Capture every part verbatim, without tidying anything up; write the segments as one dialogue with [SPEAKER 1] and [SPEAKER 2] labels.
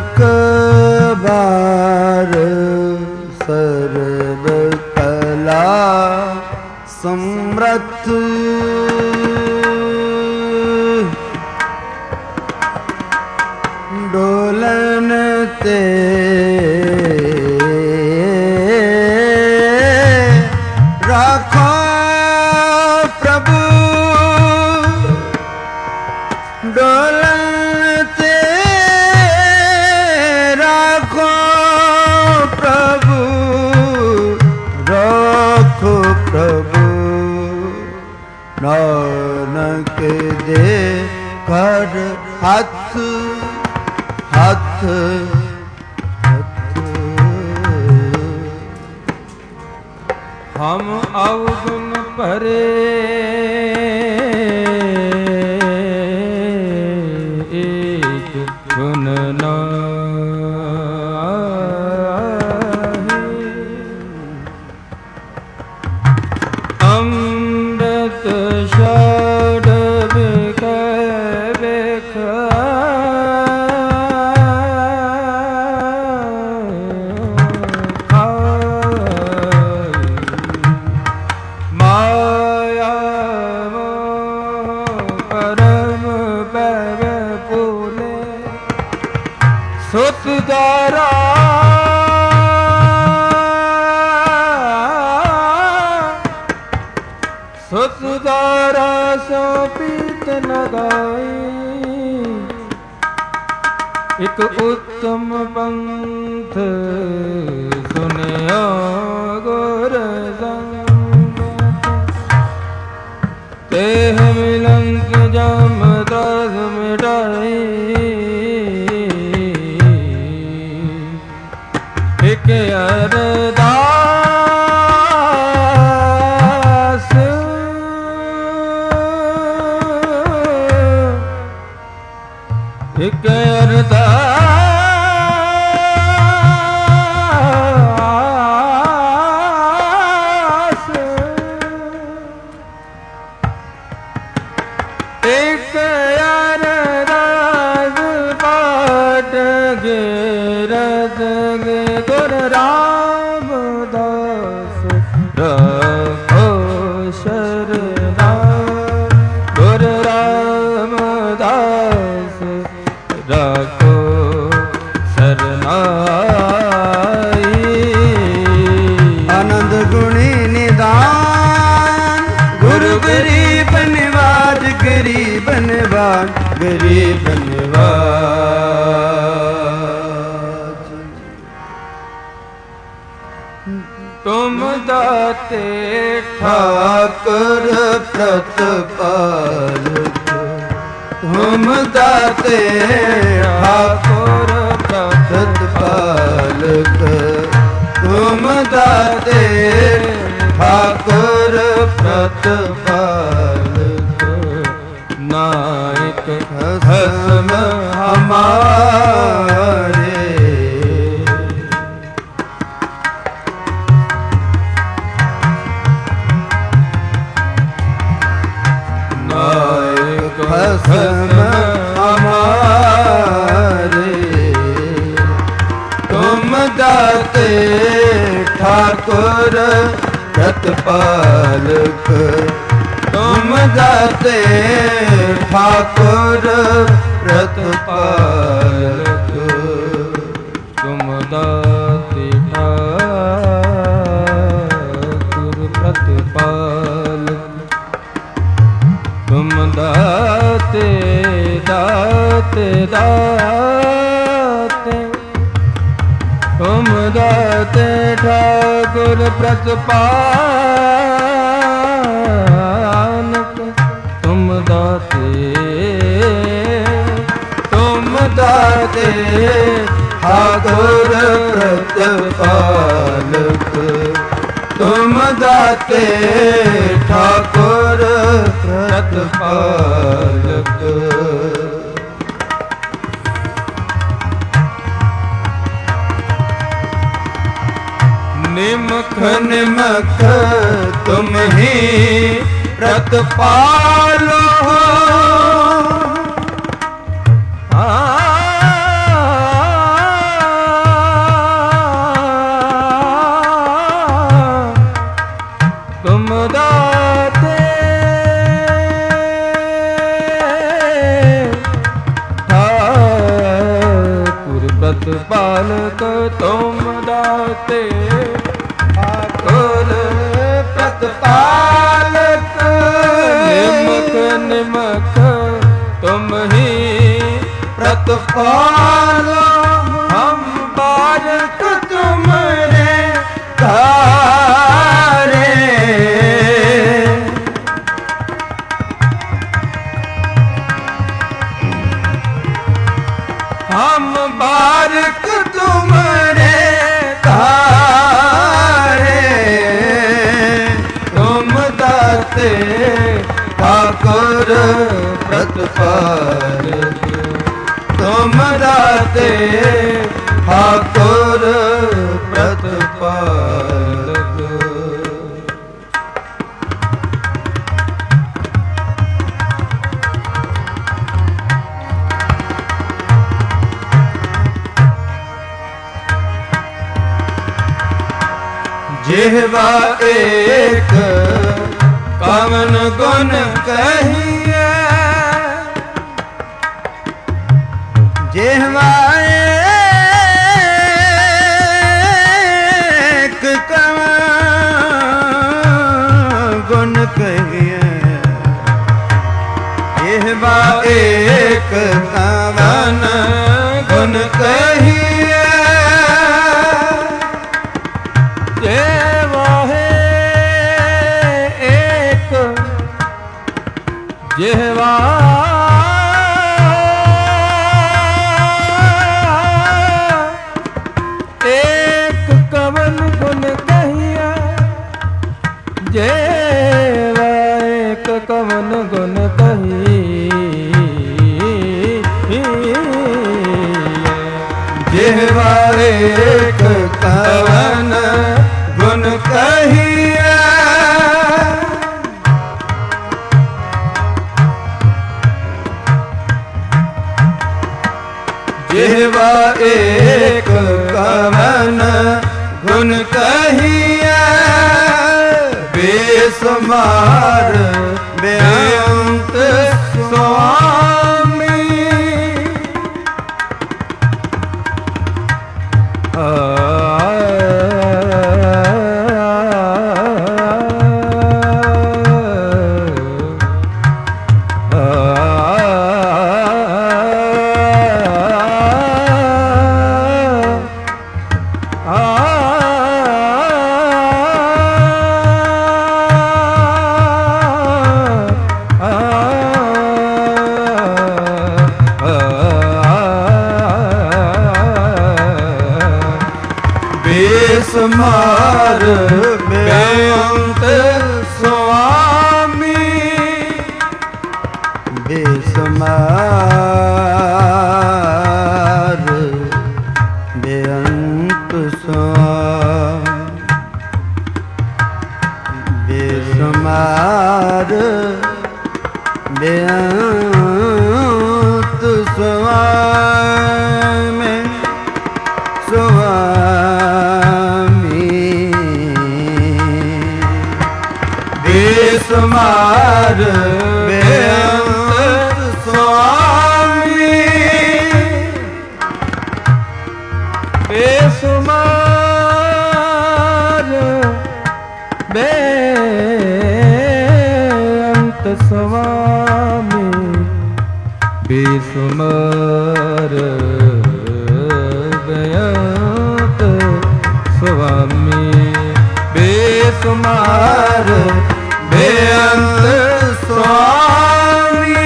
[SPEAKER 1] एक बार सर्व कला समृत डोलन ते राखो प्रभु डोलन ते राखो प्रभु राखो प्रभु नानक दे कर हाथ हाथ
[SPEAKER 2] हम अवगुण भरे एक गुण नाहि अमृत षड बिख बिख सुतदारा सुतदारा सो पीत न गाई एक उत्तम पंथ सुनियो गुर तेह मिलंक जम दास मिटाई एक अरदास एक अरदास एक अरदास पाठ गिरत गे गुर रामदास रखो शरणा गुर रामदास रखो शरणाई
[SPEAKER 1] आनंद गुणी निदान गुरु गरीब निवाज गरीब निवाज गरीब निवाज
[SPEAKER 2] तुम दाते
[SPEAKER 1] ठाकुर प्रतिपालक तुम दाते ठाकुर प्रतिपालक तुम दाते ठाकुर प्रतिपालक
[SPEAKER 2] नायक
[SPEAKER 1] हसम हमारे
[SPEAKER 2] नायक
[SPEAKER 1] हसम हमारे तुम दाते ठाकुर प्रतिपालक तुम दाते ठाकुर प्रतिपालक
[SPEAKER 2] तुम दाते ठाकुर प्रतिपालक तुम दाते दाते दाते तुम दाते ठाकुर प्रतिपालक तुम दाते
[SPEAKER 1] तुम दाते ठाकुर प्रतिपालक तुम दाते ठाकुर प्रतिपालक निमख निमख तुम ही प्रतिपालो
[SPEAKER 2] प्रतिपालक तुम दाते
[SPEAKER 1] ठाकुर प्रतिपालक
[SPEAKER 2] निमक निमक तुम ही
[SPEAKER 1] प्रतिपालो हम बारक तुमरे तारे हम बारक तुमरे तारे तुम दाते ठाकुर प्रतिपालक तुम दाते ठाकुर प्रतिपालक जिह्वा एक कवन गुण कहिए जिह्वा एक कवन गुण कहिए जिह्वा एक कवन गुण कहिए
[SPEAKER 2] जिह्वा एक कवन गुण कहिया जिह्वा एक कवन गुण कही
[SPEAKER 1] जिह्वा एक कवन गुण कहिया जिह्वा एक कवन गुण कहिया बेसुमार बेअंत स्वामी आ बेसुमार बेअंत स्वामी बेसुमार बेअंत स्वामी बेसुमार बेअंत स्वामी स्वामी बेसुमार बेअंत स्वामी
[SPEAKER 2] बेसुमार बेअंत स्वामी बेसुमार बेअंत स्वामी बेसुमार
[SPEAKER 1] बेअंत स्वामी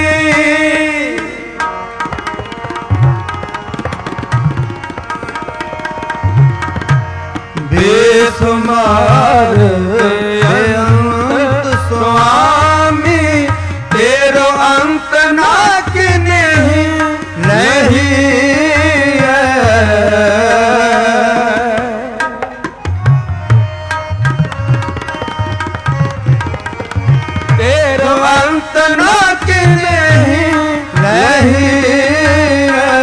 [SPEAKER 1] बेसुमार बेअंत स्वामी तेरो अंत ना किने नहीं है तेरो अंत ना किने नहीं है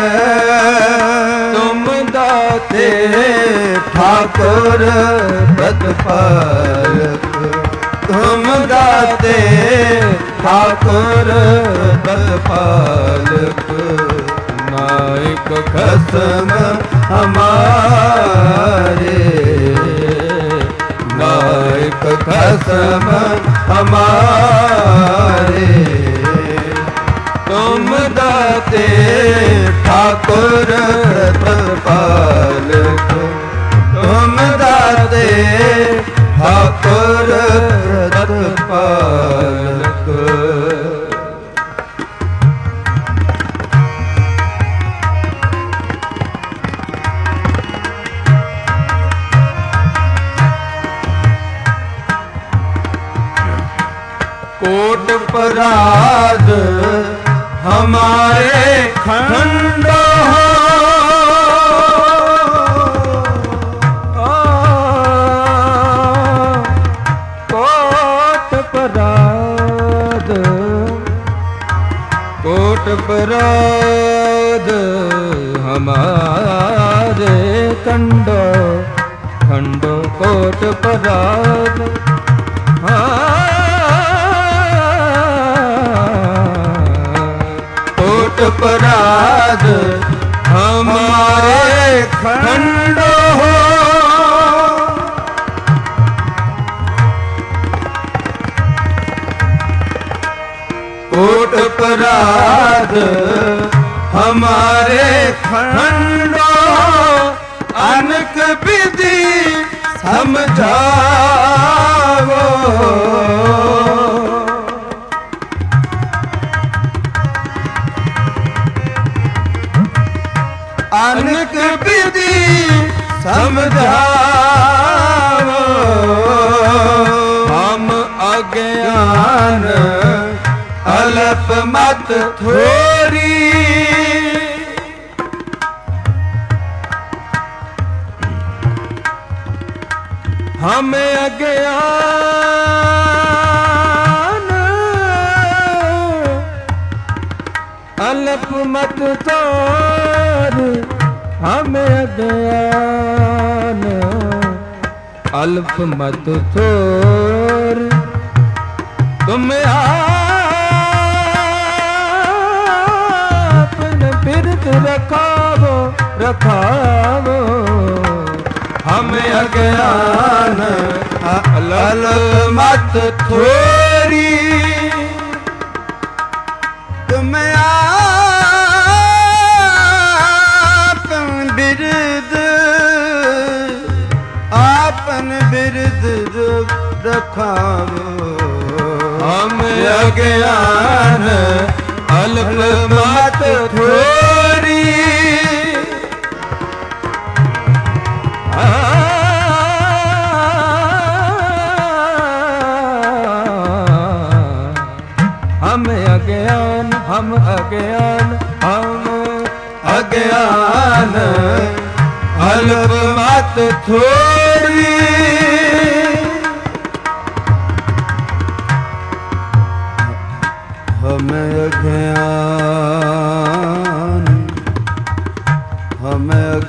[SPEAKER 1] तुम दाते ठाकुर प्रतिपालक तुम दाते ठाकुर प्रतिपालक
[SPEAKER 2] नायक
[SPEAKER 1] नायक खसम हमारे, नायक खसम हमारे। तुम दाते ठाकुर प्रतपालक, तुम दाते ठाकुर प्रतपालक। कोट पराध हमारे खंड हो,
[SPEAKER 2] कोट पराध, कोट पराध हमारे खंडो खंडो, कोट पराध
[SPEAKER 1] अपराध हमारे खंड हो। कोट अपराध हमारे खंड हो, अनक विधि समझावो। अनक विधि समझावो, हम अज्ञान अल्प मत थोरी। हमें अज्ञान अल्प मत थोरी, हमें अज्ञान अल्प मत थोर। तुम आपन बिरद रखावो रखावो, हमें अज्ञान अल्प मत थोरी। तुम बिरद रखावो, हम अज्ञान अल्प मत थोरी।
[SPEAKER 2] हम अज्ञान हम अज्ञान हम
[SPEAKER 1] अज्ञान अल्प मत थोरी। हम अज्ञान हम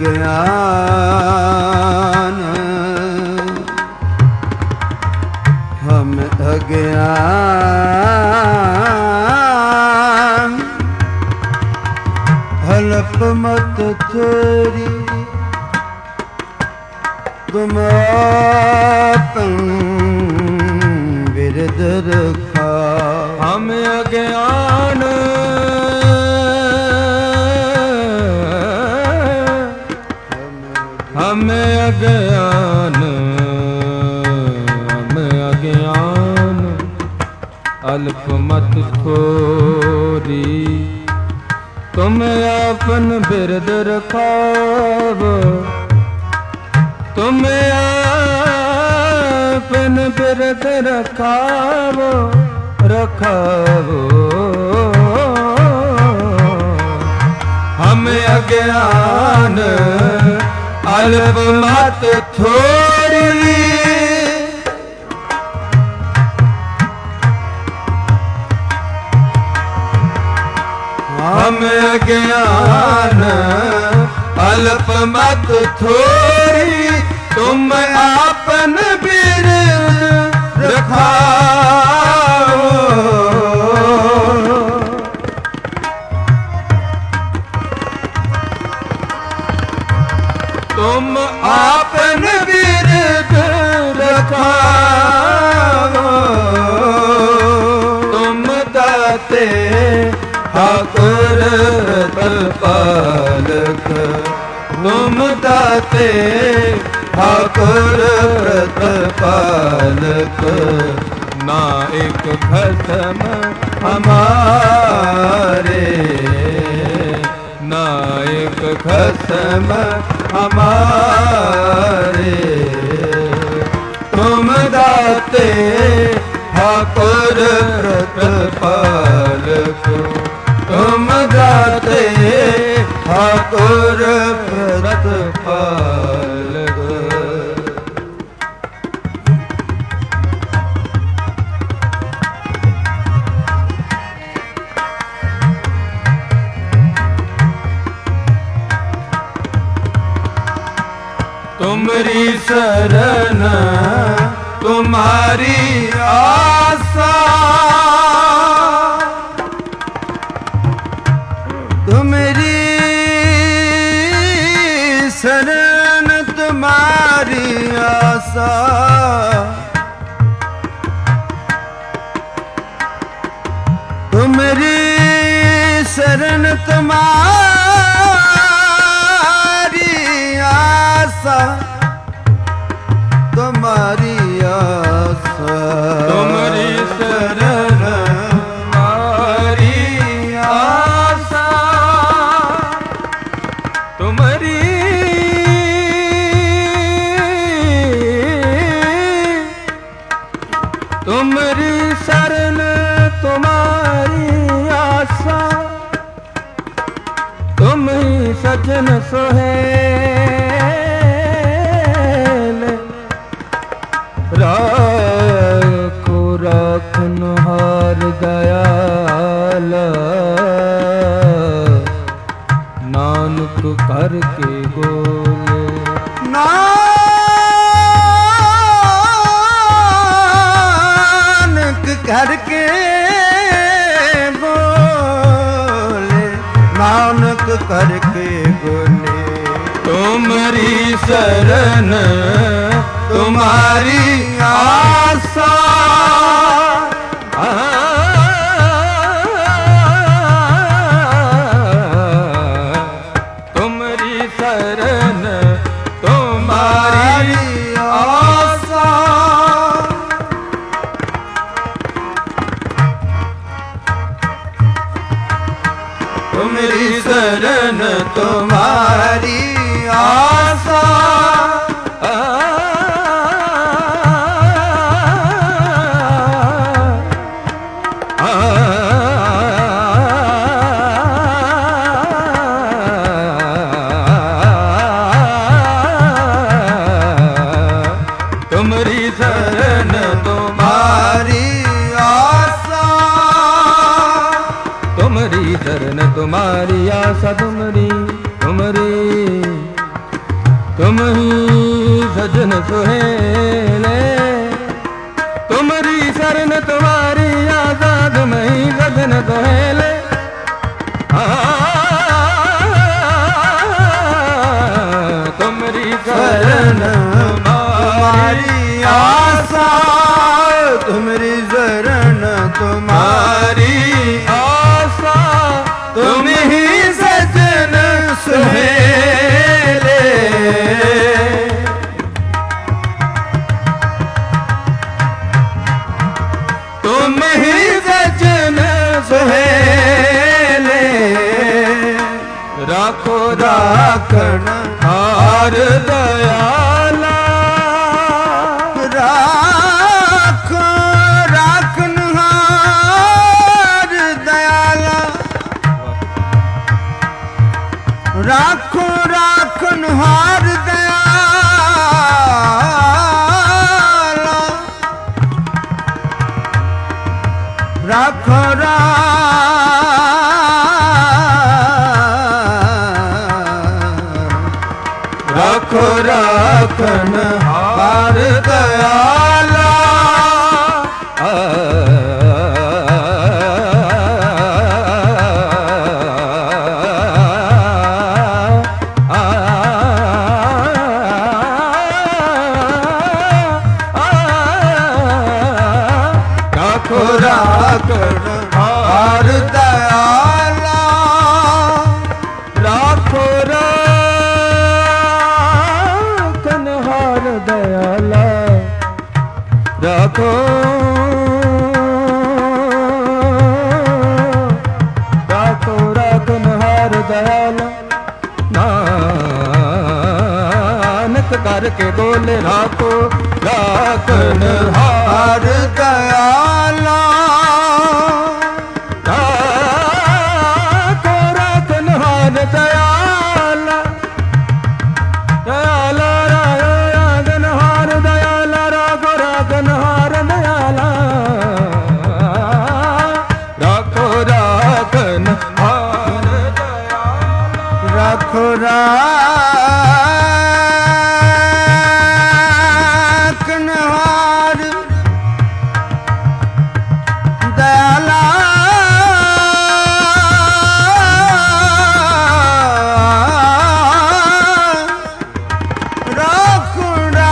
[SPEAKER 1] अज्ञान हम अज्ञान अल्प मत थोरी। तुम आपन बिरद रखा,
[SPEAKER 2] हम अज्ञान हम अज्ञान हम अज्ञान अल्प मत थोरी। तुम आपन बिरद रखावो, तुम आपन बिरद रखावो रखावो।
[SPEAKER 1] हम अज्ञान अल्प मत थोरी। हम अज्ञान अल्प मत थोरी। तुम आपन बिरद रखाओ। तुम आपन बिरद रखावो, तुम दाते ठाकुर प्रतिपालक, तुम दाते ठाकुर प्रतिपालक, ना एक खसम हमारे, ना एक खसम हमारे, तुम दाते ठाकुर प्रतिपालक, तुम दाते ठाकुर प्रतिपालक। तुमरी शरण तुम्हारी आशा, तुमरी शरण तुम्हारी आशा, तुमरी शरण तुम्हारी आशा, तुम्हारी आशा, तुम्हारी शरण तुम्हारी आशा, तुम्हारी तुम्हारी शरण तुम्हारी आशा, तुम ही सजन सोहेल, राखो राखनहार दयाल, नानक करके बोले, नानक करके बोले, नानक करके बोले, तुम्हारी शरण तुम्हारी आशा, तुम्हारी शरण तुम्हारी आशा, तुम्हारी शरण तुम्हारी आशा, तुम्हारी शरण तुम्हारी आशा, तुम्हारी शरण तुम्हारी आशा, तुम्हारी तुम्हारी तुम ही सजन सुहेले, तुम्हारी शरण तुम्हारी आशा, तुम ही सजन सुहेले, तुम्हारी शरण तुम्हारी आशा, तुम्हारी शरण तुम्हारी आशा, तुम ही सजन सुहेले, तुम ही सजन सुहेले, राखो राखन हार दयाला, राखो राखन हार दयाला, राखो राखन हार दयाला, राखो राखो राखन हार दयाला, आ, आ, आ,
[SPEAKER 2] राखो राखो राखनहार दयाल नानक करके बोले राखो राखनहार
[SPEAKER 1] दयाला
[SPEAKER 2] राखो राखनहार दयाला दयाला राखनहार दयाला राखो राखनहार दयाला राखो राखनहार दयाला
[SPEAKER 1] राखो राखनहार दयाला राखो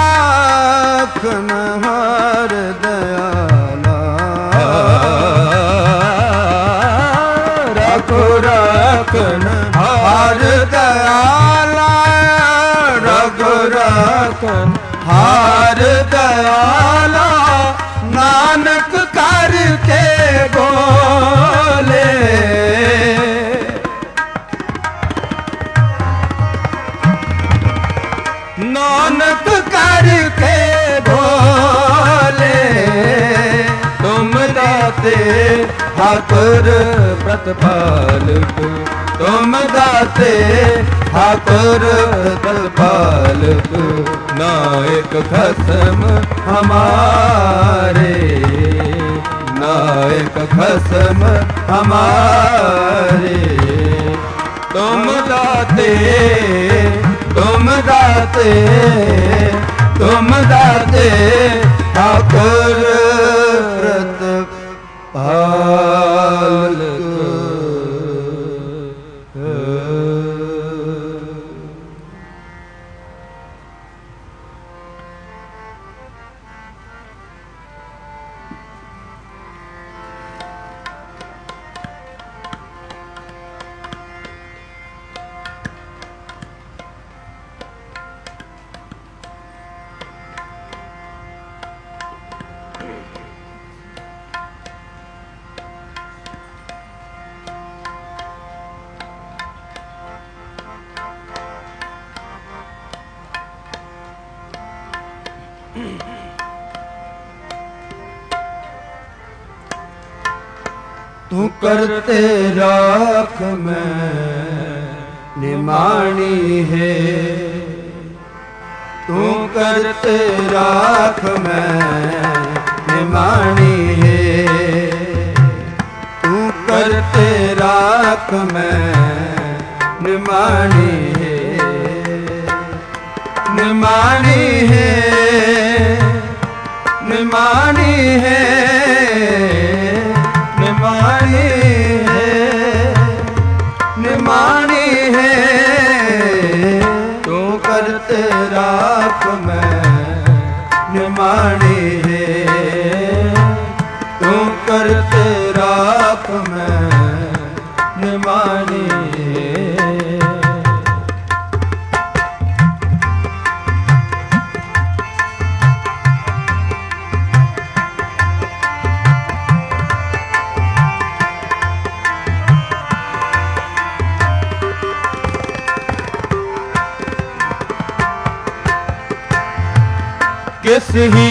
[SPEAKER 1] राखनहार दयाला
[SPEAKER 2] राखो राखनहार
[SPEAKER 1] दयाला राखो
[SPEAKER 2] राखनहार दयाला
[SPEAKER 1] नानक करके बोले नानक करके बोले
[SPEAKER 2] तुम दाते ठाकुर प्रतिपालक तुम दाते ठाकुर प्रतिपालक नायक खसम हमारे नायक खसम हमारे तुम दाते तुम दाते तुम दाते ठाकुर प्रतिपालक
[SPEAKER 1] तू करते राख मैं निमाणी है तू करते राख मैं निमाणी है तू करते राख मैं निमाणी है निमाणी है निमाणी है निमाणी है निमाणी है तू करते राख मैं निमाणी है तू करते राख मैं निमाणी है किस ही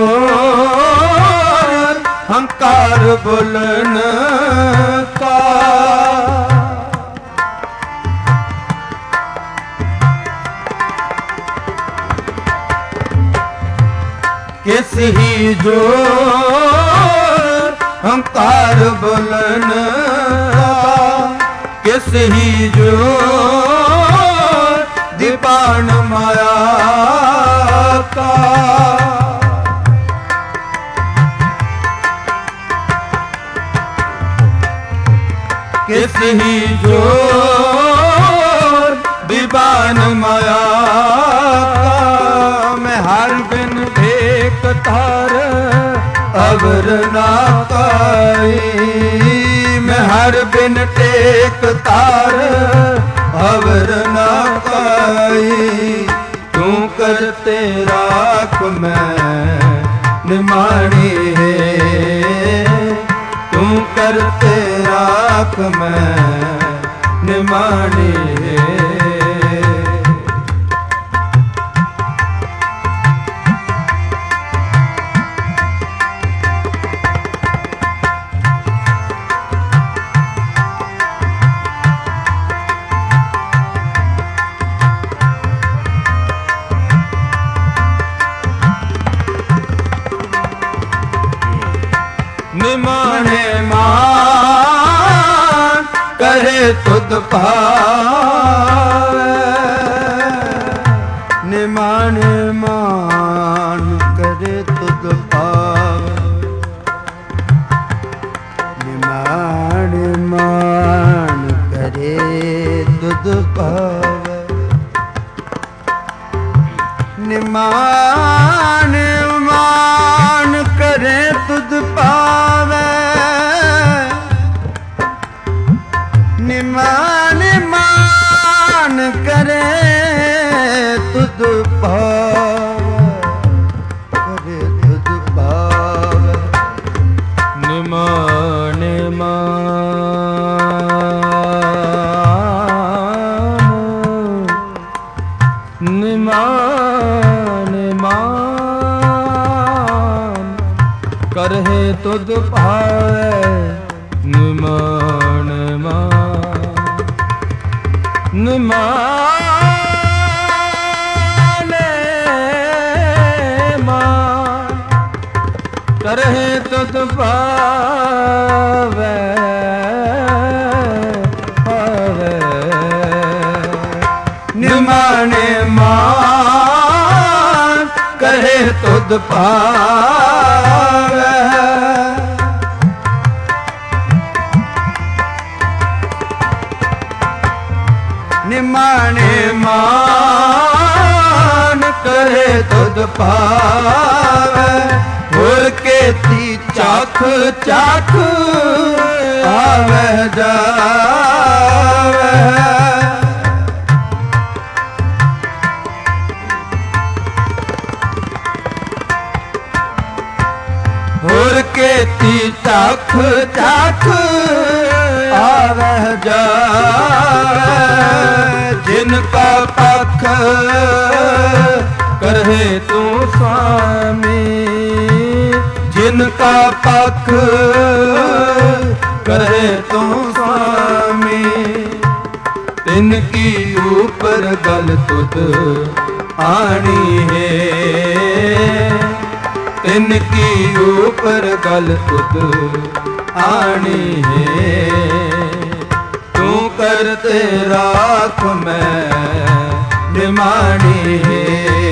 [SPEAKER 1] जोर हंकार बुलन का किस ही जोर हंकार बुलन का किस ही जोर दीपान माया का किस ही जोर दीवान माया का मैं हर बिन एक तार अवर ना पाई मैं हर बिन टेक तार अवर ना पाई तू करते राख मैं
[SPEAKER 2] ਨਿਮਾਣੀ ਹੈ ਤੂੰ ਕਰਤੇ ਰਾਖ ਮੈਂ ਨਿਮਾਣੀ ਹੈ ਨਿਮਾਣੇ ਮਾਨ ਕਰੇ ਤੁਧ ਭਾਵੇ ਨਿਮਾਣੇ ਮਾਨ ਕਰੇ ਤੁਧ ਭਾਵੇ ਨਿਮਾਣੇ ਮਾਨ ਕਰੇ ਤੁਧ ਭਾਵੇ ਨਿਮਾਣੇ ਮਾਨ ਕਰੇ ਤੁਧ ਭਾਵੇ ਨਿਮਾਨ ਮਾਨ ਕਰੇ ਤੁਧ ਭਾਵੇ ਕਰੇ ਤੁਧ ਭਾਵੇ ਨਿਮਾਨ ਮਾਨ ਨਿਮਾਨ ਮਾਨ ਕਰਹਿ ਤੁਧ ਭਾਵੇ ਨਿਮਾਨ ਮਾਨ ਨਿਮਾਨ ਮਾਨ ਕਰਹਿ ਤੁਧ ਭਾਵੇ ਭਾਵੇ ਨਿਮਾਨ ਮਾਨ ਕਰਹਿ ਤੁਧ ਭਾਵੇ ਨਿਮਾਣੇ ਮਾਨ ਕਰੇ ਤੁਧ ਭਾਵੇ ਹੋਰ ਕੇਤੀ ਚਾਖ ਚਾਖ ਆਵੇ ਜਾਵੇ ਹੋਰ ਕੇਤੀ ਚਾਖ ਚਾਖ ਆਵੇ ਜਾਵੇ ਜਿਨ ਕਾ ਪਖ ਕਰਹਿ ਤੂੰ ਸੁਆਮੀ ਜਿਨ ਕਾ ਪਖ ਕਰਹਿ ਤੂੰ ਸੁਆਮੀ ਤਿਨ ਕੀ ਉਪਰ ਗਲ ਤੁਧ ਆਣੀ ਹੈ ਤਿਨ ਕੀ ਉਪਰ ਗਲ ਤੁਧ ਆਣੀ ਹੈ ਤੂੰ ਕਰਤੇ ਰਾਖ ਮੈਂ ਨਿਮਾਣੀ ਹੈ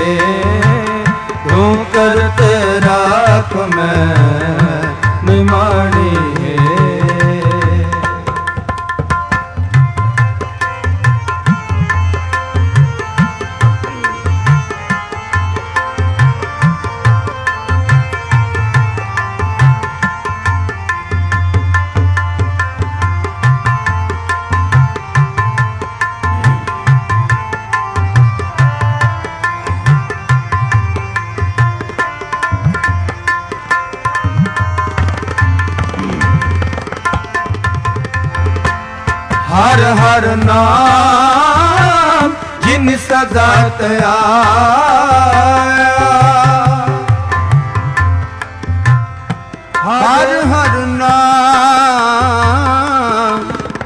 [SPEAKER 2] ਤੂੰ ਕਰਤੇ ਰਾਖ ਮੈਂ ਨਿਮਾਣੀ ਹੈ ਹਰ ਹਰ ਨਾਮ ਜਿਨ ਸਦਾ ਆਇਆ ਹਰ ਹਰ ਨਾਮ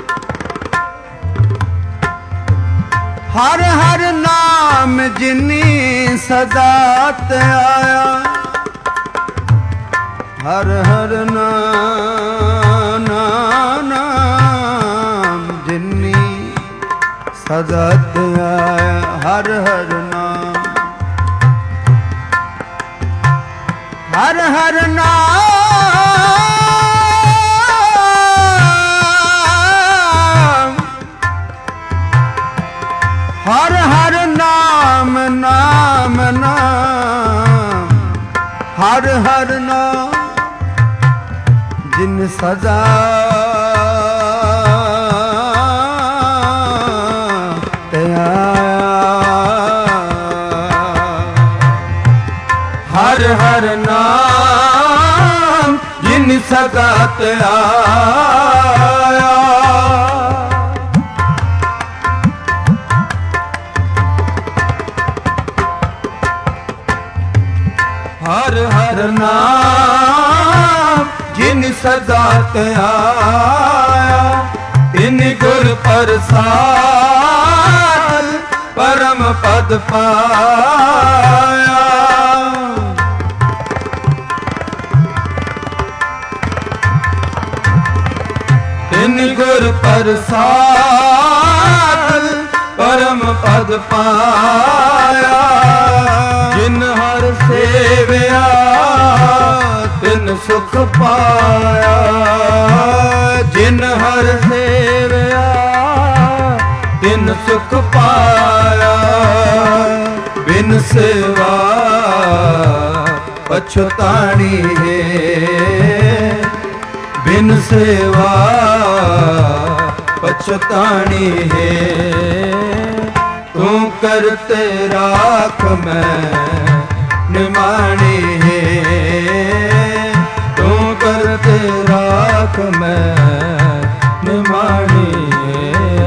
[SPEAKER 2] ਹਰ ਹਰ ਨਾਮ ਜਿਨੀ ਸਦਾ ਆਇਆ ਹਰ ਹਰ ਨਾਮ ਜਿਨੀ ਸਦਾ ਆਇਆ ਹਰ ਹਰ ਨਾਮ ਹਰ ਹਰ ਨਾਮ ਹਰ ਹਰ ਨਾਮ ਨਾਮ ਨਾਮ ਹਰ ਹਰ ਨਾਮ ਜਿਨ ਸਦਾ ਹਰ ਹਰ ਨਾਮ
[SPEAKER 1] सगात आया। हर हर नाम जिन सगात आया, इन गुर प्रसाद परम पद पाया। इन गुर प्रसाद परम पद पाया। जिन हर सेवया तिन सुख पाया। जिन हर सेवया तिन सुख पाया। बिन सेवा पछतानी है, बिन सेवा पछतानी है। तू करते राख मैं निमानी है। तू करते राख मैं निमानी है।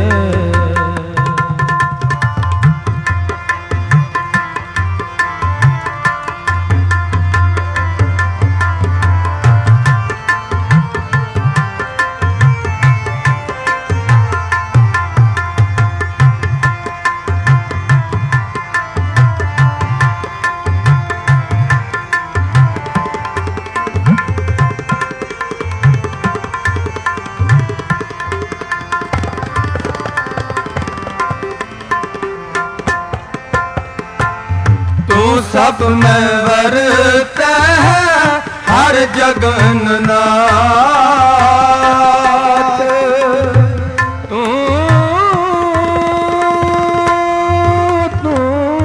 [SPEAKER 1] सब में वरत है हर जगन नाथ। तू तू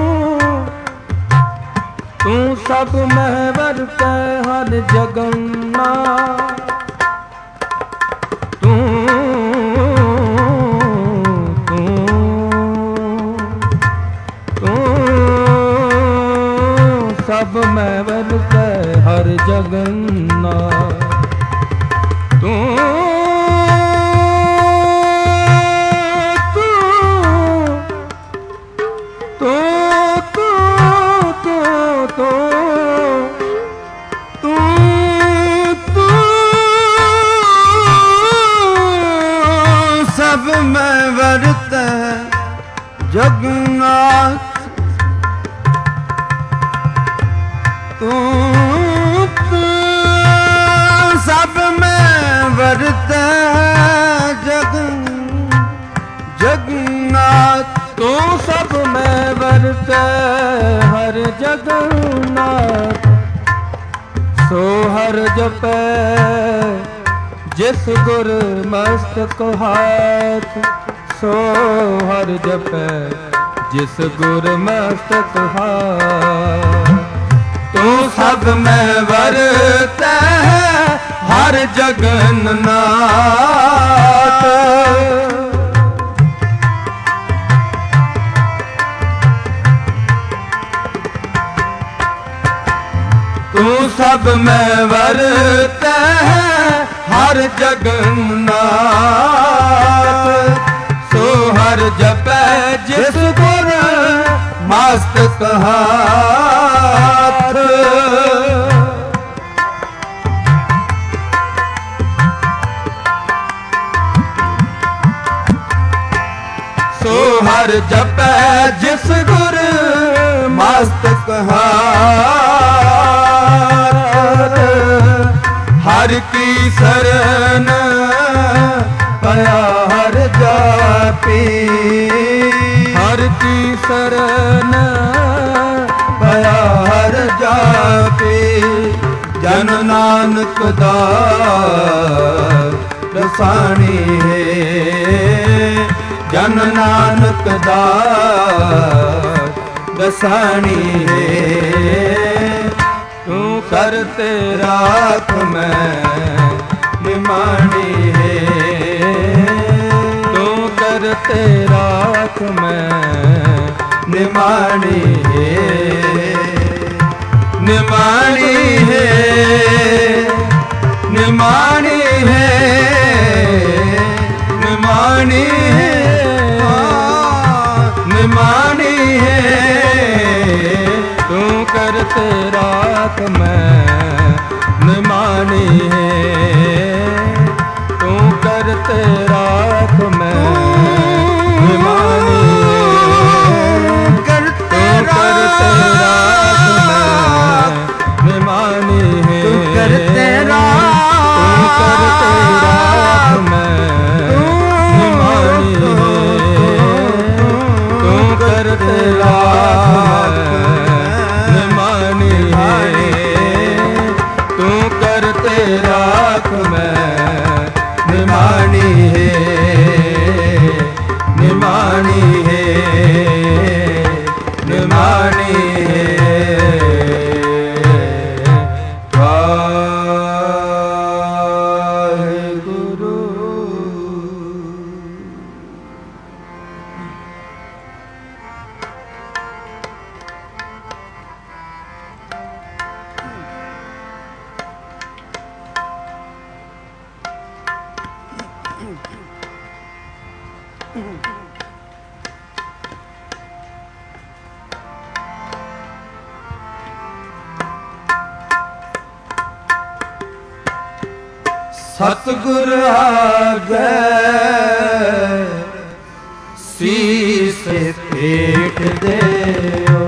[SPEAKER 1] तू सब में वरत हर जगन्नाथ। तू सब मैं वरत हर जगन्नाथ। तू तू तू तू तू तू तू तू सब मैं वरत जगन्नाथ। तू सब में वरत जग जगन्नाथ। तू सब में वरत हर जगन्नाथ। सो हर जपै जिस गुर मस्तक हाथ। सो हर जपै जिस गुर मस्तक हाथ। तू सब में वरत हर जगन्नाथ। तू सब में वरत हर जगन्नाथ। सो हर जपै जिस गुर मस्तक हाथ। सो हर जपै जिस गुर मस्तक हाथ। हर की शरण पया हर जापी। हर की शरण पया हर जापी। जन नानक दास रसानी है। जन नानक दास रसानी है। तू करते राख मैं निमानी है। तू करते राख मैं निमानी है। निमानी है निमानी
[SPEAKER 2] निमानी है निमानी है निमानी है
[SPEAKER 1] तू करते राख मैं निमानी है तू करते राख मैं निमानी है
[SPEAKER 2] करते
[SPEAKER 1] करते राख मैं निमानी है
[SPEAKER 2] तू करते राख
[SPEAKER 1] करते राख मैं निमानी है तू करते राख मैं निमानी है तू करते राख मैं निमानी है निमानी है निमानी है
[SPEAKER 2] सतगुर आगे शीस फेट देओ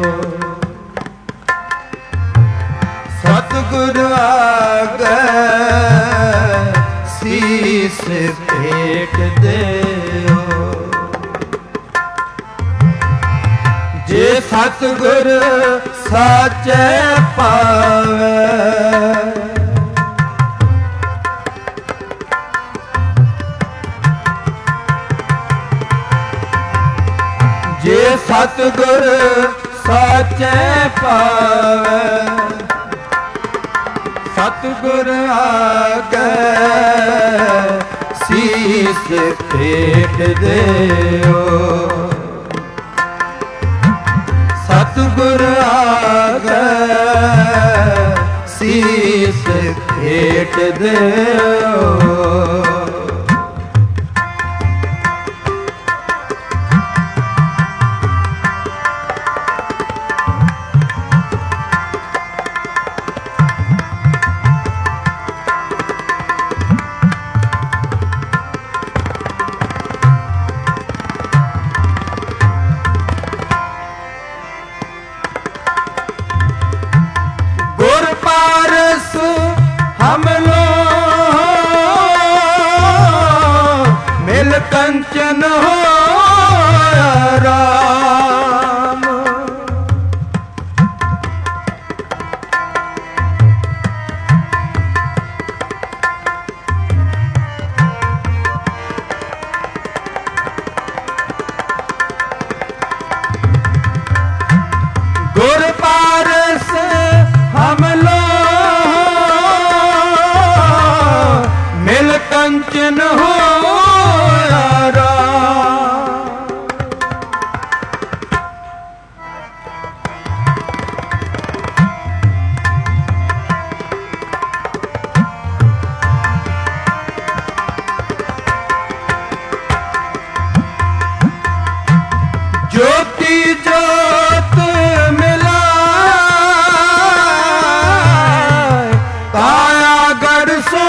[SPEAKER 2] सतगुर आगे शीस फेट देओ जे सतगुर साचे पावे जे सतगुर साचे पावे सतगुर आगे शीस फेट देओ सतगुर आगे शीस फेट देओ कंचन हो राम गुर पारस हम लोग मिल कंचन हो ज्योति ज्योत मिला काया गढ़ सो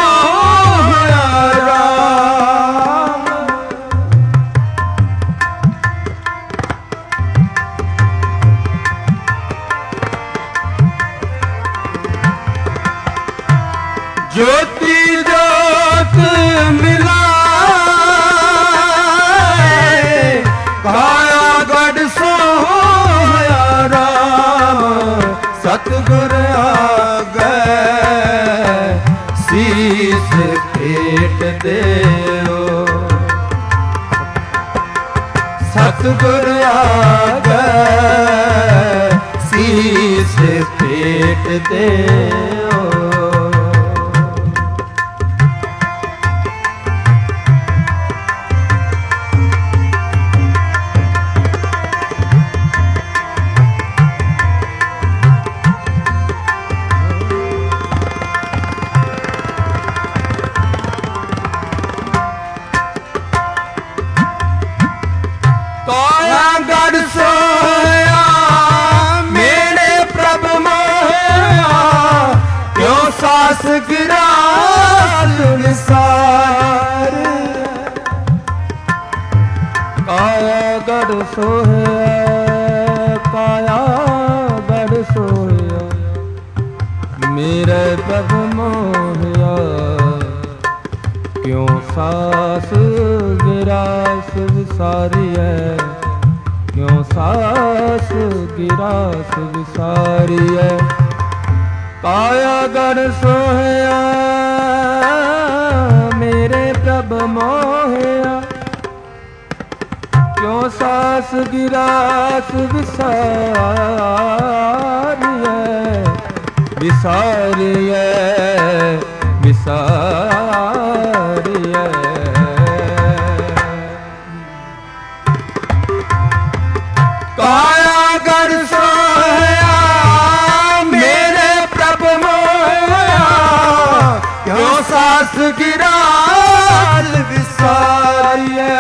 [SPEAKER 2] राम ज्योति ज्योत मिला काया सतगुर आगे शीस फेट देओ सतगुर आगे शीस फेट देओ
[SPEAKER 1] ਪ੍ਰਭ ਮੋਹਿਆ, ਕਿਉ ਸਾਸ ਗਿਰਾਸ ਵਿਸਾਰੀਐ, ਕਿਉ ਸਾਸ ਗਿਰਾਸ ਵਿਸਾਰੀਐ। ਕਾਇਆ ਗੜ ਸੋਹਿਆ ਮੇਰੇ ਪ੍ਰਭ ਮੋਹਿਆ, ਕਿਉ ਸਾਸ ਗਿਰਾਸ ਵਿਸਾਰੀਐ, ਵਿਸਾਰੀਐ ਵਿਸਾਰੀਐ। ਕਾਇਆ ਗੜ ਸੋਹਿਆ ਮੇਰੇ ਪ੍ਰਭ ਮੋਹਿਆ, ਕਿਉ ਸਾਸ ਗਿਰਾਸ ਵਿਸਾਰੀਐ।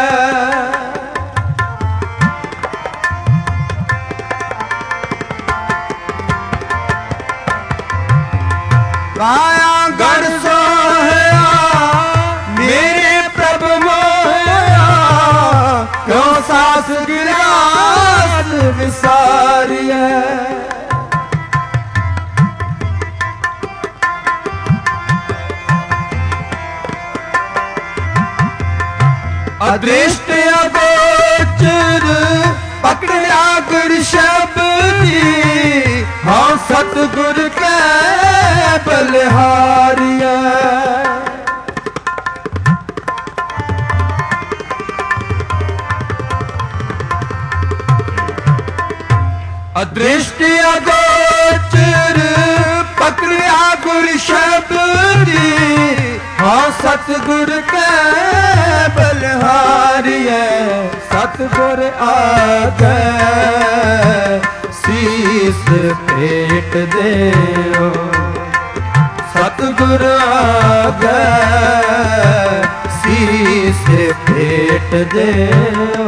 [SPEAKER 1] ਕਾਇਆ ਗੜ ਸੋਹਿਆ ਮੇਰੇ ਪ੍ਰਭ ਮੋਹਿਆ, ਕਿਉ ਸਾਸ ਗਿਰਾਸ ਵਿਸਾਰੀਐ। ਅਦ੍ਰਿਸ਼ਟ ਅਗੋਚਰ ਪਕੜਿਆ ਗੁਰ ਸ਼ਬਦੀ, ਹਾਂ ਸਤਿਗੁਰ ਕੈ ਬਲਿਹਾਰੀਐ। ਅਦ੍ਰਿਸ਼ਟ ਅਗੋਚਰ ਪਕੜਿਆ ਗੁਰ ਸ਼ਬਦੀ, ਹਾਂ ਸਤਿਗੁਰ ਕੈ ਬਲਿਹਾਰੀਐ। ਸਤਿਗੁਰ ਆਗੈ ਸੀਸ ਭੇਟ ਦੇਓ, ਸਤਿਗੁਰ ਆਗੈ ਸੀਸ ਭੇਟ ਦੇਓ।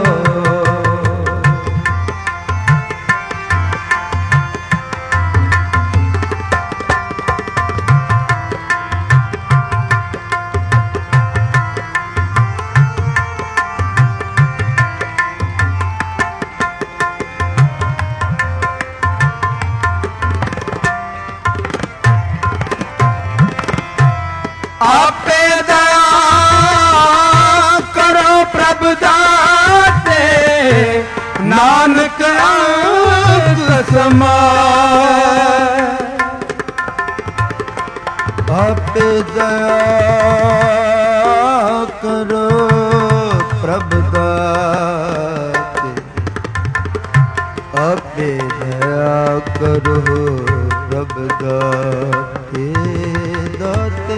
[SPEAKER 1] ਆਪੇ ਦਇਆ ਕਰੋ ਪ੍ਰਭ ਦਾਤੇ, ਨਾਨਕ ਅੰਗ ਸਮਾਏ।
[SPEAKER 2] ਆਪੇ ਦਇਆ ਕਰੋ ਪ੍ਰਭ ਦਾਤੇ, ਆਪੇ ਦਇਆ ਕਰੋ ਪ੍ਰਭ ਦਾਤੇ ਦਾਤੇ।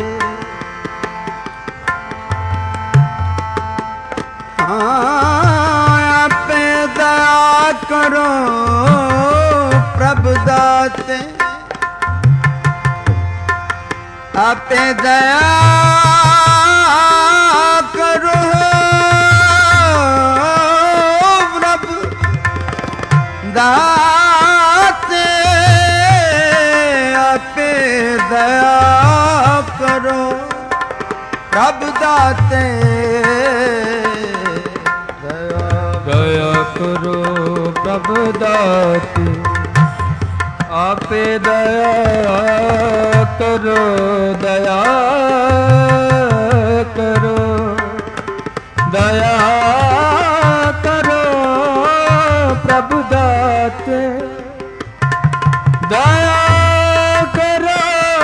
[SPEAKER 2] ਆਪੇ ਦਇਆ ਕਰੋ ਪ੍ਰਭ ਦਾਤੇ, ਆਪੇ ਦਇਆ ਕਰੋ ਪ੍ਰਭ ਦਾਤੇ, ਆਪੇ ਦਇਆ ਕਰੋ ਪ੍ਰਭ ਦਾਤੇ।
[SPEAKER 1] ਦਇਆ ਕਰੋ ਪ੍ਰਭ ਦਾਤੇ, ਆਪੇ ਦਇਆ ਕਰੋ, ਦਇਆ ਕਰੋ, ਦਇਆ ਕਰੋ ਪ੍ਰਭ ਦਾਤੇ, ਦਇਆ ਕਰੋ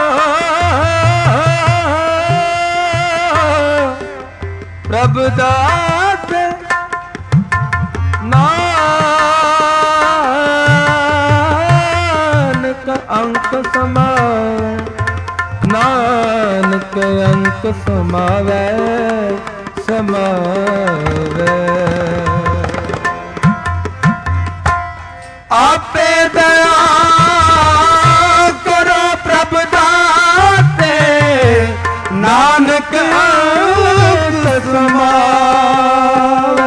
[SPEAKER 1] ਪ੍ਰਭ ਦਾਤੇ। ਨਾਨਕ ਅੰਕ ਸਮਾਵੈ, ਨਾਨਕ ਅੰਕ ਸਮਾਵੈ ਸਮਾਵੈ। ਆਪੇ ਦਇਆ ਕਰੋ ਪ੍ਰਭ ਦਾਤੇ, ਨਾਨਕ ਅੰਕ ਸਮਾਵੈ।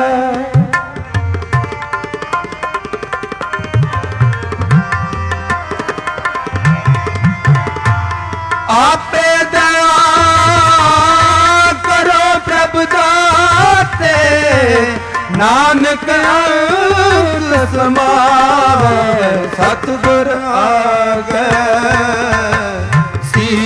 [SPEAKER 1] ਆਪੇ ਦਇਆ ਕਰੋ ਪ੍ਰਭ ਦਾਤੇ, ਨਾਨਕ ਅੰਗ ਸਮਾਵੈ। ਸਤਿਗੁਰ ਆਗੈ ਸੀ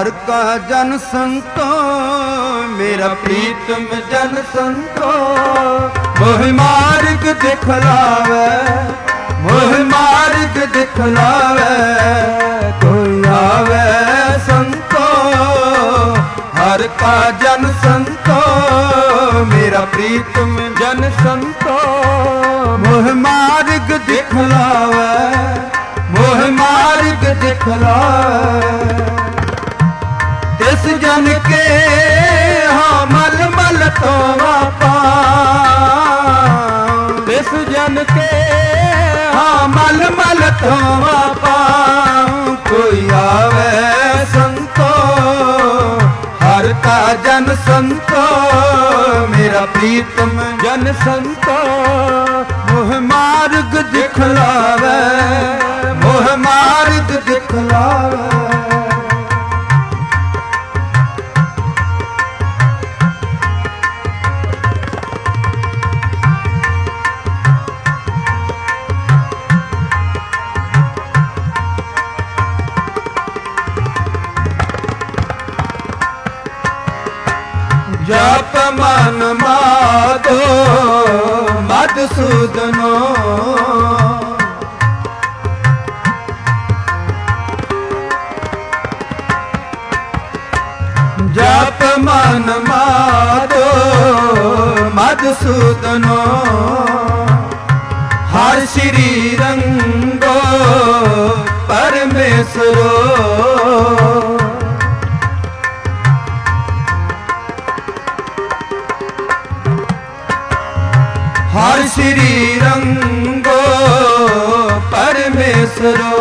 [SPEAKER 2] हर का जन संतो मेरा प्रीतम जन संतो मोह मार्ग दिखलावे मोह मार्ग दिखलावे कोई आवे संतो हर का जन संतो मेरा प्रीतम जन संतो मोह मार्ग दिखलावे मोह मार्ग दिखलावे तिस जन के हाँ मल मल तो वापा तिस जन के हाँ मल मल तो वापा कोई आवे संतो हर का जन संतो मेरा प्रीतम जन संतो मोह मार्ग दिखलावे मोह मार्ग दिखलावे जप मन माधो मधुसूदनो जप मन माधो मधुसूदनो हर श्री रंगो परमेश्वरो हर श्री रंगो परमेश्वरो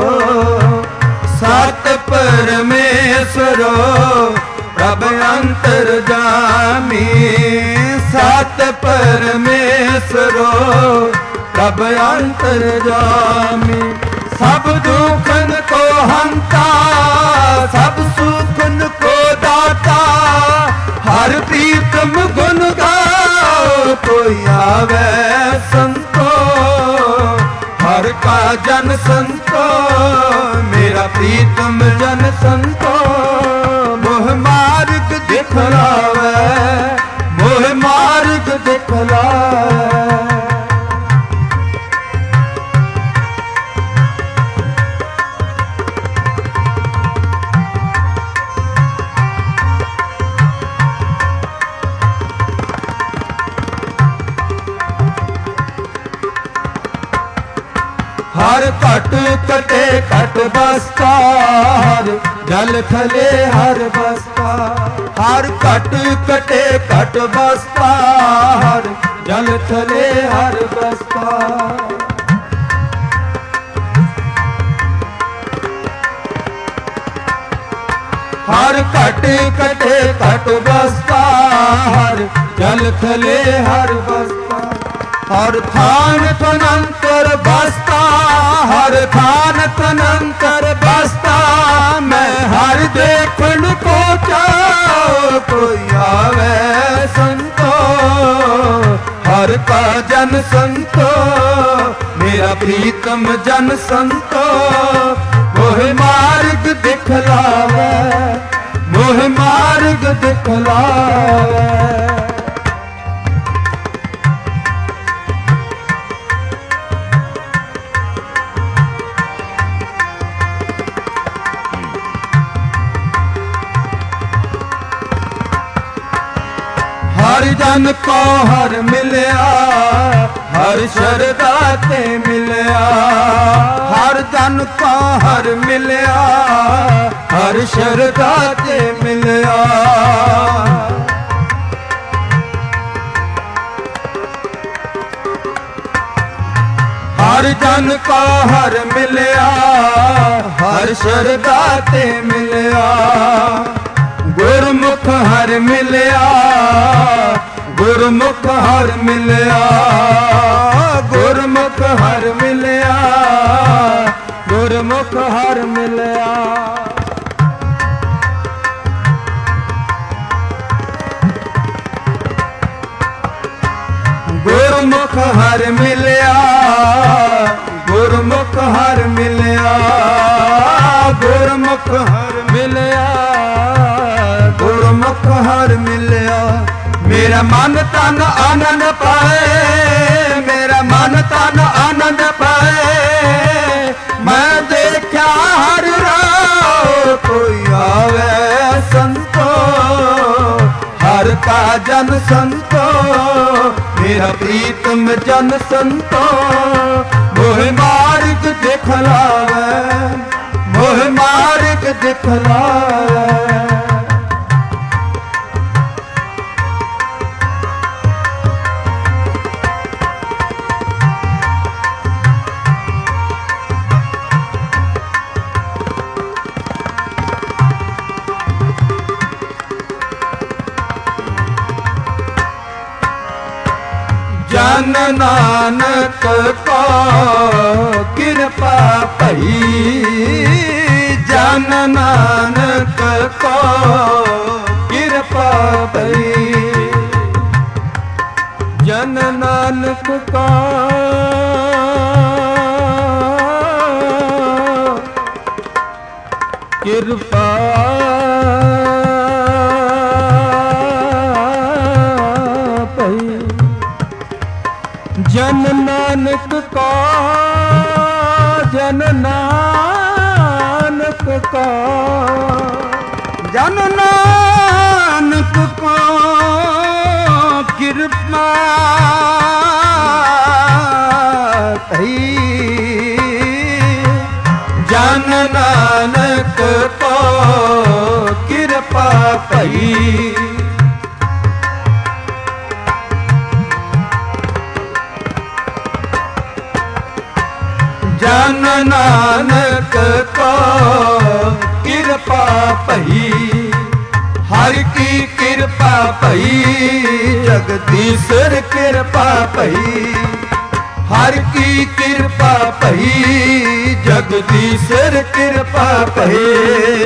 [SPEAKER 2] सत परमेश्वरो प्रभ अंतर्जामी सत परमेश्वरो प्रभ अंतर्जामी सब दुखन को हंता सब सुखन को दाता हर प्रीतम गुण गाओ कोई आवे संतो हर का जन संतो मेरा प्रीतम जन संतो मोह मार्ग दिखलावे मोह मार्ग दिखलावे हर कट कटे कट बसता हर जल थले हर बसता हर कट कटे कट बसता हर जल थले हर बसता हर कट कटे कट बसता हर जल थले हर बसता हर थान तनंतर बसता हर थान तनंतर बसता मैं हर देखन को चाओ कोई आवे संतो हर का जन संतो मेरा प्रीतम जन संतो मोह मार्ग दिखलावे मोह मार्ग दिखलावे हर जन को हर मिलया हर शरदा ते मिलया हर जन को हर मिलया हर शरदा ते मिलया हर जन को हर मिलया हर शरदा ते मिलया गुरमुख हर मिलया गुरमुख हर मिलया गुरमुख हर मिलया गुरमुख हर मिलया गुरमुख हर मिलया गुरमुख हर मिलया गुरमुख हर मिलया ਹਰ ਮਿਲਿਆ। ਮੇਰਾ ਮਨ ਤਨ ਆਨੰਦ ਪਾਏ, ਮੇਰਾ ਮਨ ਤਨ ਆਨੰਦ ਪਾਏ। ਮੈਂ ਦੇਖਿਆ ਹਰ ਰਾਹ ਕੋਈ ਆਵੇ ਸੰਤੋ, ਹਰ ਕਾ ਜਨ ਸੰਤੋ, ਮੇਰਾ ਪ੍ਰੀਤਮ ਜਨ ਸੰਤੋ। ਮੋਹ ਮਾਰਗ ਦਿਖਲਾਵੇ, ਮੋਹ ਮਾਰਗ ਦਿਖਲਾਵੇ। ਜਨ ਨਾਨਕ ਕੋ ਕਿਰਪਾ ਭਈ, ਜਨ ਨਾਨਕ ਕੋ ਕਿਰਪਾ ਭਈ। ਜਨ ਨਾਨਕ ਕੋ ਕਿਰਪਾ ਜਨ ਨਾਨਕ ਕੋ, ਜਨ ਨਾਨਕ ਕੋ, ਜਨ ਨਾਨਕ ਕੋ ਕਿਰਪਾ ਭਈ। ਜਨ ਨਾਨਕ ਕੋ ਕਿਰਪਾ ਭਈ। ਜਨ ਨਾਨਕ ਕੋ ਕਿਰਪਾ ਭਈ। ਹਰ ਕੀ ਕਿਰਪਾ ਭਈ, ਜਗਦੀਸ਼ਰ ਕਿਰਪਾ ਭਈ। ਹਰ ਕੀ ਕਿਰਪਾ ਭਈ, ਜਗਦੀਸ਼ਰ ਕਿਰਪਾ ਭਈ।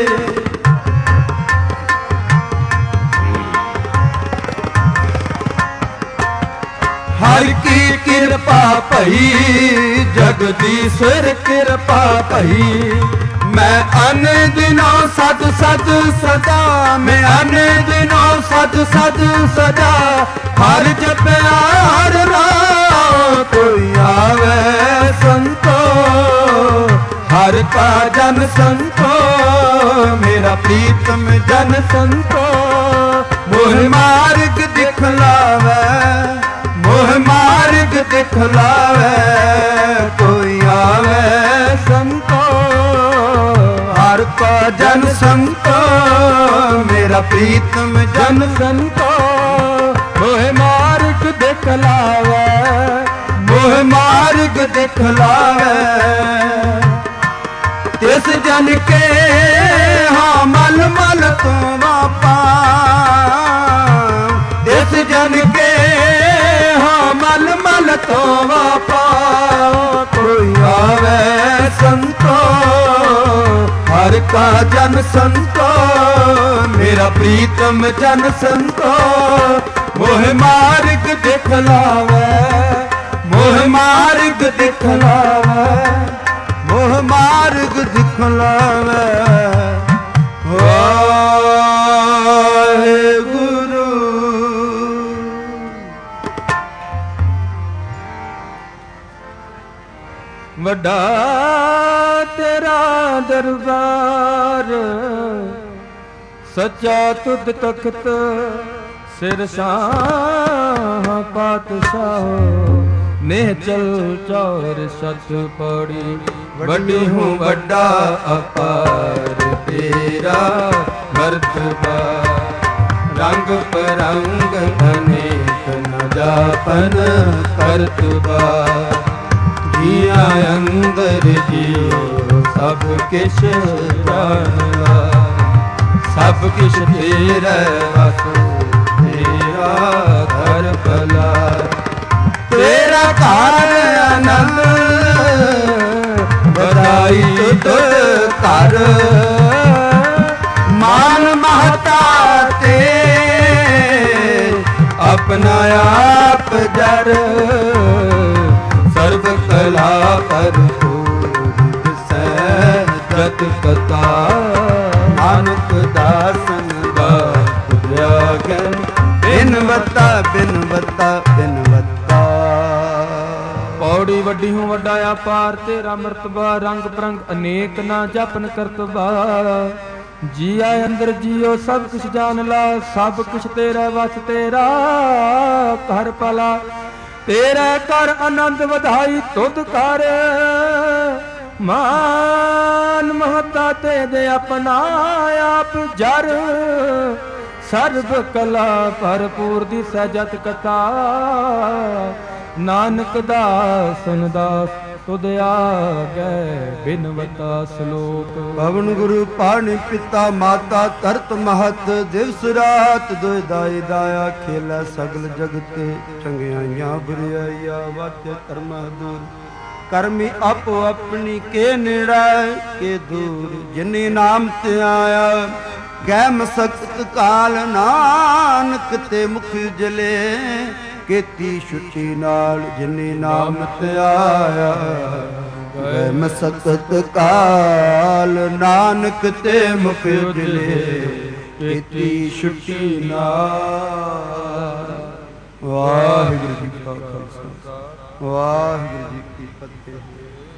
[SPEAKER 2] ਹਰ ਕੀ ਕਿਰਪਾ ਭਈ, ਜਗਦੀਸ਼ਰ ਕਿਰਪਾ ਭਈ। ਮੈਂ ਅਨ ਦਿਨੋਂ ਸਦ ਸਦ ਸਦਾ, ਮੈਂ ਅਨ ਦਿਨੋਂ ਸਦ ਸਦ ਸਦਾ। ਹਰ ਜਪਿਆ ਹਰ ਨਾਮ ਕੋਈ ਆਵੇ ਸੰਤੋ, ਹਰ ਕਾ ਜਨ ਸੰਤੋ, ਮੇਰਾ ਪ੍ਰੀਤਮ ਜਨ ਸੰਤੋ। ਮੋਹ ਮਾਰਗ ਦਿਖਲਾਵੇ, ਮੋਹ ਮਾਰਗ ਦਿਖਲਾਵੇ ਕੋਈ ਆਵੇ ਸੰਤੋ। ਹਰ ਕਾ ਜਨ ਸੰਤੋ, ਮੇਰਾ ਪ੍ਰੀਤਮ ਜਨ ਸੰਤੋ। ਮੋਹ ਮਾਰਗ ਦਿਖਲਾਵੇ, ਮੋਹ ਮਾਰਗ ਦਿਖਲਾਵੇ। ਤਿਸ ਜਨ ਕੇ ਹਾਂ ਮਲ ਮਲ ਤੂੰ ਵਾਪਾ, ਤਿਸ ਜਨ ਕੇ ਹਾਂ ਮਲ ਮਲ ਤੋਂ ਵਾਪਾ। ਕੋਈ ਆਵੇ ਸੰਤੋ, ਹਰ ਕਾ ਜਨ ਸੰਤੋ, ਮੇਰਾ ਪ੍ਰੀਤਮ ਜਨ ਸੰਤੋ। ਮੋਹ ਮਾਰਗ ਦਿਖਲਾਵੇ, ਮੋਹ ਮਾਰਗ ਦਿਖਲਾਵੇ, ਮੋਹ ਮਾਰਗ ਦਿਖਲਾਵੇ। ਵੱਡਾ ਤੇਰਾ ਦਰਬਾਰ, ਸੱਚਾ ਤੁਧ ਤਖਤ, ਸਿਰ ਸ਼ਾਹ ਪਾਤਸ਼ਾਹ। ਨਿਹਚਲ ਚੌਰ ਸਤ ਪੜੀ, ਵੱਡੀ ਹੂੰ ਵੱਡਾ ਅਪਾਰ ਤੇਰਾ ਮਰਤਬਾ। ਰੰਗ ਪਰੰਗ ਅਨੇਕ ਨ ਜਾਪਨ ਕਰਤਬਾ। ਜੀਆ ਅੰਦਰ ਜੀਓ ਸਭ ਕਿਛ ਜਾਣਦਾ, ਸਭ ਕਿਛ ਤੇਰਾ ਵਸ, ਤੇਰਾ ਘਰ ਭਲਾ। ਤੇਰਾ ਘਰ ਆਨੰਦ, ਵਧਾਈ ਤੁਧ ਘਰ। ਮਾਨ ਮਹਤਾ ਤੇ ਆਪਣਾ ਆਪ ਜਰ। ਸਰਬ ਕਲਾ ਭਰਪੂਰ ਸੈ ਜਤ ਕਤਾ। ਨਾਨਕ ਦਾਸਨ ਦਾ ਲਾਗੈ ਬਿਨਵਤਾ ਬਿਨਵਤਾ ਬਿਨਵਤਾ।
[SPEAKER 1] ਪੌੜੀ ਵੱਡੀ ਹੂੰ ਵੱਡਾ ਆਪਾਰ ਤੇਰਾ ਮਰਤਬਾ ਰੰਗ ਪ੍ਰੰਗ ਅਨੇਕ ਨਾ ਜਪਨ ਕਰਤਬਾ। ਜੀ ਆਏ ਅੰਦਰ ਜੀਓ ਸਭ ਕੁਛ ਜਾਣ ਲਾ ਸਭ ਕੁਛ ਤੇਰਾ ਵਸ ਤੇਰਾ ਘਰ ਭਲਾ ਤੇਰਾ ਕਰ ਆਨੰਦ ਵਧਾਈ ਤੁਧ ਕਰ ਮਾਨ ਮਹਤਾ ਤੇ ਦੇ ਆਪਣਾ ਆਪ ਜਰ ਸਰਬ ਕਲਾ ਭਰਪੂਰ ਦੀ ਸਜਤ ਕਥਾ ਨਾਨਕ ਦਾਸਨ ਦਾਸ ਤੁਧ ਆਗੈ ਬਿਨਵਤਾ ਸ਼ਲੋਕ।
[SPEAKER 2] ਪਵਨ ਗੁਰੂ ਪਾਣੀ ਪਿਤਾ ਮਾਤਾ ਧਰਤ ਮਹਤ ਦਿਵਸ ਰਾਤ ਦੁਇ ਦਾਈ ਦਾਇਆ ਖੇਲਾ ਸਗਲ ਜਗਤ ਚੰਗਿਆਈਆਂ ਬੁਰਿਆਈਆਂ ਵਾਚੇ ਧਰਮ ਦੂਰ ਕਰਮੀ ਆਪੋ ਆਪਣੀ ਕੇ ਨੇੜਾ ਕੇ ਦੂਰ ਜਿਨੇ ਨਾਮ ਤੇ ਆਇਆ ਗੈ ਮਸਕਤ ਕਾਲ ਨਾਨਕ ਤੇ ਮੁਖ ਜਲੇ ਕੀਤੀ ਛੁੱਟੀ ਨਾਲ ਜਿਨੇ ਨਾਮ ਤੇ ਆਇਆ ਗੈ ਮਸਕਤ ਕਾਲ ਨਾਨਕ ਤੇ ਮੁਖ ਜਲੇ ਕੀਤੀ ਛੁੱਟੀ ਨਾਲ। ਵਾਹਿਗੁਰੂ ਜੀ ਕਾ ਖਾਲਸਾ ਵਾਹਿਗੁਰੂ ਜੀ ਕੀ ਫਤਿਹ।